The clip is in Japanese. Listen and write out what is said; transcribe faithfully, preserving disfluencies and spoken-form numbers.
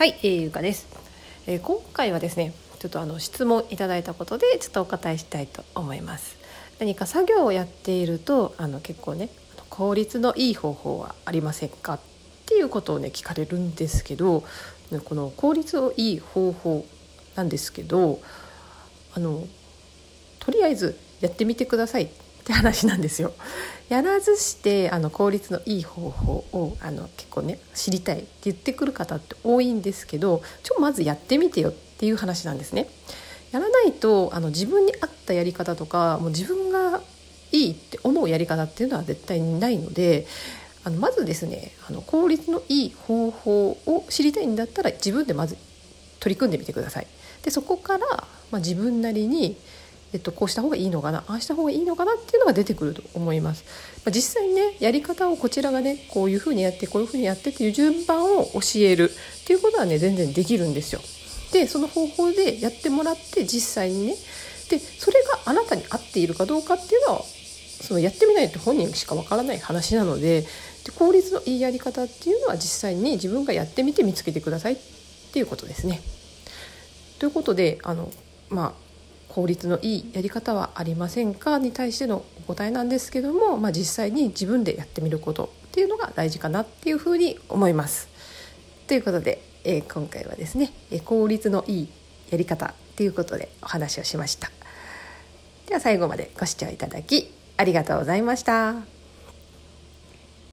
はい、えー、ゆかです、えー、今回はですねちょっとあの質問いただいたことでちょっとお答えしたいと思います。何か作業をやっているとあの結構ね効率のいい方法はありませんかっていうことをね聞かれるんですけど、この効率のいい方法なんですけど、あのとりあえずやってみてくださいって話なんですよ。やらずしてあの効率のいい方法をあの結構ね知りたいって言ってくる方って多いんですけど、ちょまずやってみてよっていう話なんですね。やらないとあの自分に合ったやり方とかもう自分がいいって思うやり方っていうのは絶対にないので、あのまずですねあの効率のいい方法を知りたいんだったら自分でまず取り組んでみてください。でそこから、まあ、自分なりにえっと、こうした方がいいのかなああした方がいいのかなっていうのが出てくると思います。まあ、実際にねやり方をこちらがねこういうふうにやってこういうふうにやってっていう順番を教えるっていうことはね全然できるんですよ。でその方法でやってもらって実際にねでそれがあなたに合っているかどうかっていうのはそのやってみないと本人しかわからない話なので、で効率のいいやり方っていうのは実際に自分がやってみて見つけてくださいっていうことですね。ということであのまあ効率のいいやり方はありませんかに対してのお答えなんですけども、まあ、実際に自分でやってみることっていうのが大事かなっていうふうに思います。ということで、えー、今回はですね効率のいいやり方ということでお話をしました。では最後までご視聴いただきありがとうございました。